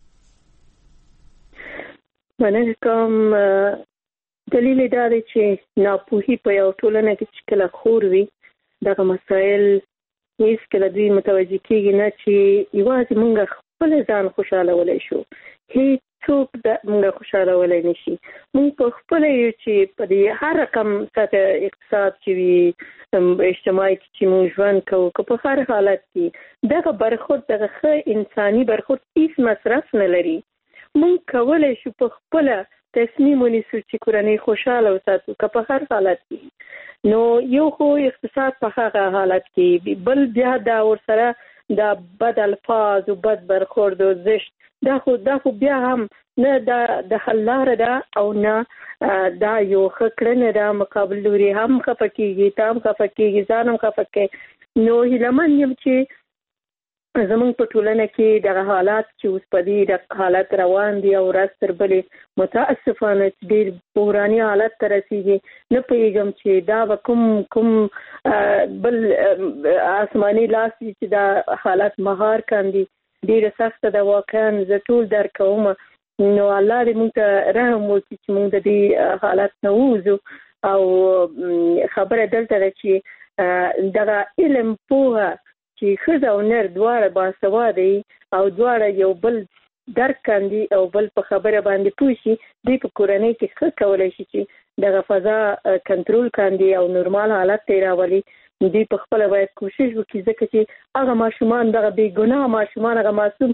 مننه کوم. دلیل دا دی چې ناپوهي په یو ټولنه کې چې کله خور وي، دغه مسایل هیڅ کله دوی متوجه کېږي نه چې یوازې موږ خپل ځان خوشاله ولای شو، هیڅوک د موږ خوشاله ولای نشي. موږ په خپل یو چې په دې هر رقم سطح اقتصاد چې وي، اجتماعي چې موږ ژوند کوو، که په هر حالت کې دغه برخورد دغه ښه انساني برخورد هیڅ مصرف نه لري. موږ کولی شو په خپله تصمیم ونیسو چې کورنۍ خوشحاله وساتو که په هر حالت کې. نو یو خو اقتصاد په هغه حالت کې، بل بیا دا ورسره دا بد الفاظ او بد برخورد او زشت دا خو دا خو بیا هم نه دا د حل لاره ده او نه دا یو ښه کړنه ده. مقابل لوري هم خفه کېږي، ته هم خفه کېږي، ځان هم خفه کوي. نو هیلهمن یم چې زمونږ په ټولنه کې دغه حالات چې اوس په دې د حالت روان دي او ورځ تر بلې متاسفانه ډېر بحراني حالت ته رسېږي. نه پوهېږم چې دا به کوم کوم بل آسماني لاس وي چې دا حالت مهار کاندي. ډېره سخته ده واقعا، زه ټول درک کوم. نو الله دې موږ ته رحم وکړي چې موږ د دې حالت نه ووځو. او خبره دلته ده چې دغه علم پوهه چې ښځه او نر دواړه باسواده وي او دواړه یو بل درک کاندي او بل په خبره باندې پوه شي، دوی په کورنۍ کې ښه کولی شي چې دغه فضا کنټرول کاندي او نورمال حالت ته راولي. دوی په خپله باید کوشش وکړي، ځکه چې هغه ماشومان دغه بې ګناه ماشومان، هغه معصوم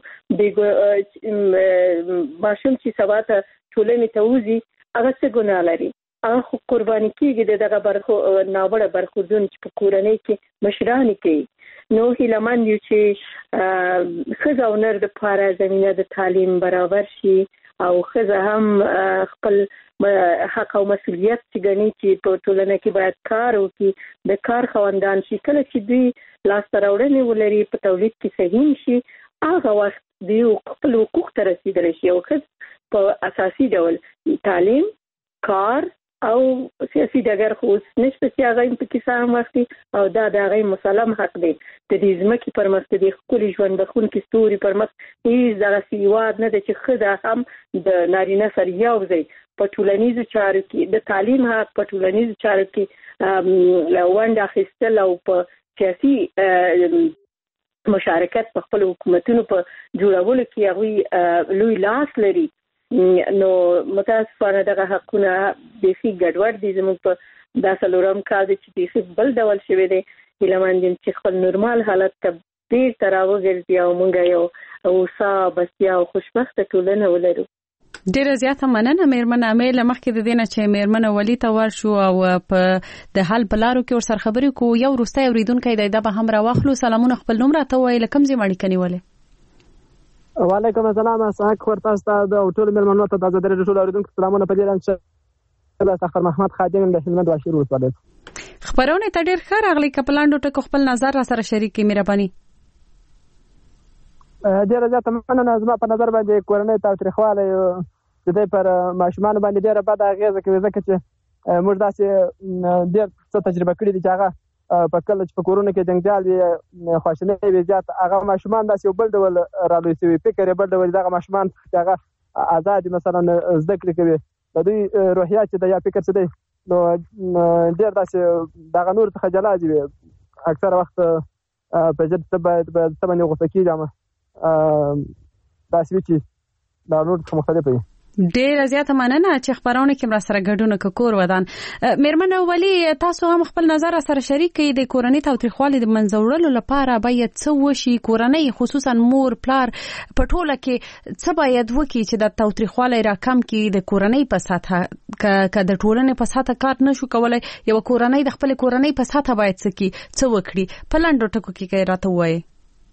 ماشوم چې سبا ته ټولنې ته وځي هغه څه ګناه لري؟ هغه خو قرباني کېږي د دغه برخو ناوړه برخوردونو چې په کورنۍ کې مشرانې کوي. نو هیلهمند یو چې ښځه او نر دپاره زمینه د تعلیم برابر شي او ښځه هم خپل حق او مسؤلیت چې ګڼي چې په ټولنه کې باید کار وکړي، د کار خاوندان شي. کله چې دوی لاسته راوړنې ولري، په تولید کې سهیم شي، هغه وخت دوی خپل حقوق ته رسېدلی شي. او ښځه په اساسي ډول تعلیم، کار او سیاسي ډګر خو اوس نشته چې هغه یې پکې سهم واخلي، او دا د هغې مسلم حق دی. د دې ځمکې پر مخ د دې ښکلي ژوند بښونکي ستوري پر مخ هېڅ دغسې هېواد نه دی چې ښځه هم د نارینه سره یو ځای په ټولنیزو چارو کې د تعلیم حق، په ټولنیزو چارو کې ونډه اخیستل او په سیاسي مشارکت په خپل حکومتونو په جوړولو کې هغوی لوی لاس لري. نو متاسفانه دغه حقونه بیخي ګډوډ دي زموږ په دا څلورم کال چې بیخي بل ډول شوی دی هیله مند یم چې خپل نورمال حالت ته بیرته راوګرځي او موږ یو هوسا بسیا او خوشبخته ټولنه ولرو. ډیره زیاته مننه میرمن امیل. مخکې د دې نه چې میرمن ولی ته ورشو او په د حل په لارو کې ورسره خبرې کو یو وروستی اوریدونکی دی دا به هم راواخلو. سلامونه، خپل نوم راته ووایئ، له کوم ځای اړیکه نیولې؟ وعلیکم السلام. اسحاق خور تاسو ته د ټولو میرمنو ته د ازادۍ راډیو ټولو اوریدونکو سلامونه په دې رنګ چې سخر محمد خادم د هلمند واشیر ولسوالۍ خبرونه ته ډیر ښه راغلی. که په لاندو ټکو خپل نظر را سره شریک کړئ مهرباني. ډیره زیاته مننه. زما په نظر باندې کورنۍ تاوتریخوالی د دې پر ماشومانو باندې ډیره بده اغېزه کوي، ځکه چې موږ داسې ډېر څه تجربه کړي دي چې هغه په کله چې په کورونو کې جنجال وي، خواشینۍ وي زیات، هغه ماشومان داسې یو بل ډول رالوی شوي، فکر یې بل ډول. دغه ماشومان چې هغه ازاد مثلا زده کړې کوي، د دوی روحیه چې د یا فکر څه دی نو ډېر داسې دغه نور څخه جلا دي. اکثره وخت په ضد څه باید څه باندې غوسه کېږم داسې وي چې دا نور څخه مختلف وي. ډیره زیاته مننه چې خبرونه کې مرا سره ګډون کور ودان. میرمن ولی تاسو هم خپل نظر سره شریک کړئ. د کورنۍ تاوتریخوالي د منځوړلو لپاره باید څه وشي؟ کورنۍ خصوصا مور پلار په ټوله کې څه باید وکړي چې د تاوتریخوالي راکم کړي د کورنۍ په ساته که د ټولنې په ساته کار نشو کولای؟ یو کورنۍ د خپل کورنۍ په ساته باید څه کی څه وکړي؟ په لاندو ټکو کې راته وایي.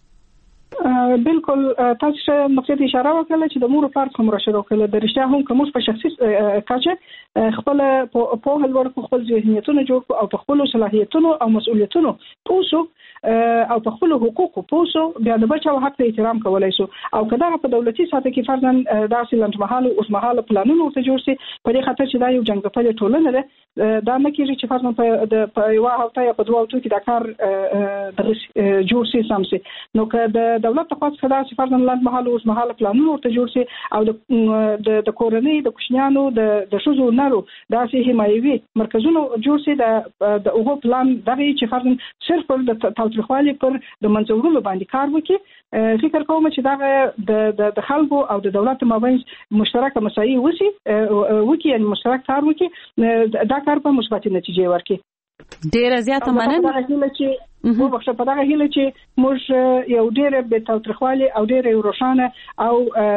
بالکل تاسو ته مقصد اشاره وکړه چې د مور پلار کوم راشد وکړه د رښتیا هم کوم په شخصي کاچه خپل په هلور خپل ذهنیتونه جوړ او په خپل صلاحیتونو او مسؤلیتونو پوسو او په خپل حقوقو پوسو بیا د بچو حق ته احترام کولای شو. او کله په دولتي ساته کې فرضاً داسې لنډمحاله او اوسمهاله پلانونه ورته جوړ شي په دې خاطر چې دا یو جنګ په ټولنه ده. دا نه کېږي چې فرضاً په د یو هفته یا په دوه هفتو کې دا کار د جوړ شي سم شي. نو که د دولت په خاطر دا چې فرضاً لنډمحاله او اوسمهاله پلانونه ورته جوړ شي او د د کورنۍ د کوچنیانو د د شوزو نارو داسې حمایوي مرکزونه جوړ شي د د هغو پلان دغه چې فرضاً صرف د تاوتریخوالي پر د منځوړلو باندې کار وکړي. فکر کوم چې دا د د خلکو او د دولت مابین مشترکه مسایي وسی وکړي، یعنی مشترک کار وکړي، دا کار په مثبت نتیجې ورکړي. ډیره زیاته مننه. دا هیله چې مو بخښه په دغه هیله چې موږ یو ډیره به تاوتریخوالي او ډیره روښانه او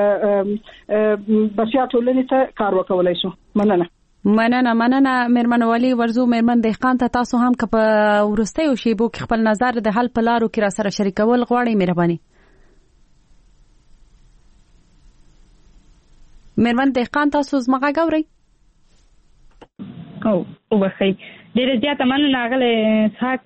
بسیا ټولنې ته کار وکولای شو. مننه. مننه مننه میرمن ولی ورزو. میرمن دهقان ته تاسو هم که په ورستیو شیبو کې خپل نظر د حل په لارو کې را سره شریکول غواړئ مهرباني. میرمن دهقان تاسو زما غږ اورئ؟ او وبخښئ. ډېره زیاته مننه غلی اسحاق.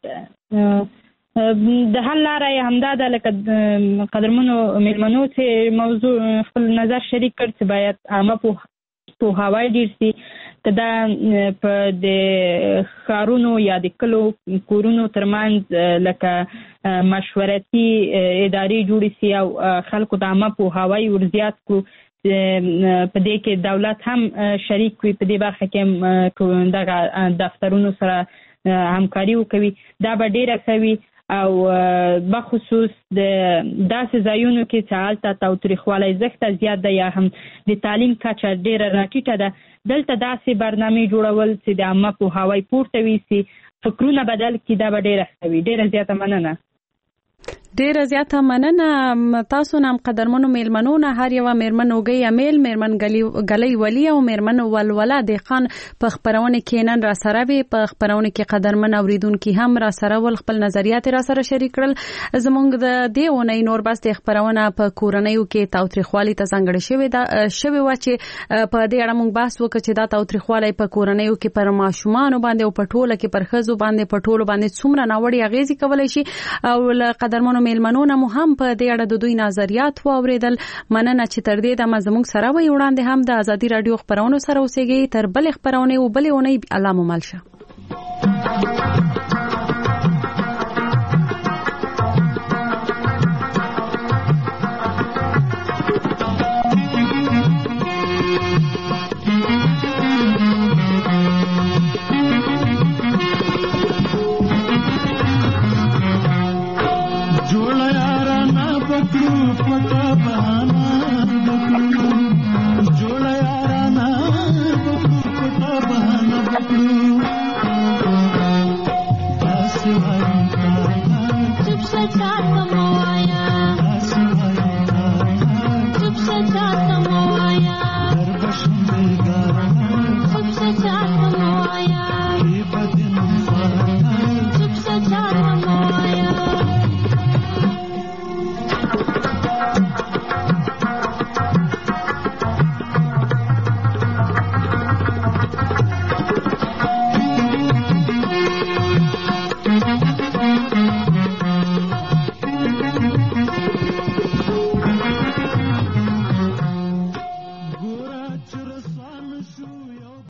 د حل لاره یې همدا ده لکه قدرمنو میلمنو چې موضوع خپل نظر شریک کړ چې باید عامه پوهاوی ډېر شي، که دا په د ښارونو یا د کلو کورونو ترمنځ لکه مشورتي ادارې جوړې شي او خلکو ته عامه پوهاوی ورزیات کړو. په دې کې دولت هم شریک وي، په دې برخه کې هم دغه دفترونو سره همکاري وکوي، دا به ډېره ښه وي. او بخصوص د داسې ځایونو کې چې هلته تاوتریخوالی زښته زیات ده یا هم د تعلیم کچه ډېره راټیټه ده، دلته داسې برنامې جوړول چې د عامه پوهاوی پورته وي، فکرونه بدل کړي، دا به ډېره ښه وي. ډېره زیاته مننه. ډیره زیاته مننه تاسو نام قدرمنو میلمنونه. هر یو میرمن اوګي امیل، میرمن غلي ولی او میرمن ولولا دهقان په خبرونه کې نن را سره وي. په خبرونه کې قدرمن اوریدونکو هم را سره ول خپل نظریات را سره شریک کړل. زمونږ د دې ونې نور بس د خبرونه په کورنیو کې تاوتریخوالي ته څنګه شوی دا شوی و چې په دې اړه موږ بحث وکړو چې دا تاوتریخوالي په کورنیو کې پر ماشومان باندې او په ټوله کې پر خزو باندې په ټوله باندې څومره ناوړي اغیزې کولای شي. او قدرمنو میلمنونه مو هم په دې اړه د دوی نظریات واوریدل. مننه چې تر دې دمه زموږ سره وي. وړاندې هم د ازادي رادیو خبرونو سره اوسېږئ. تر بلې خبرونې او بلې اونۍ الله مو مل شه.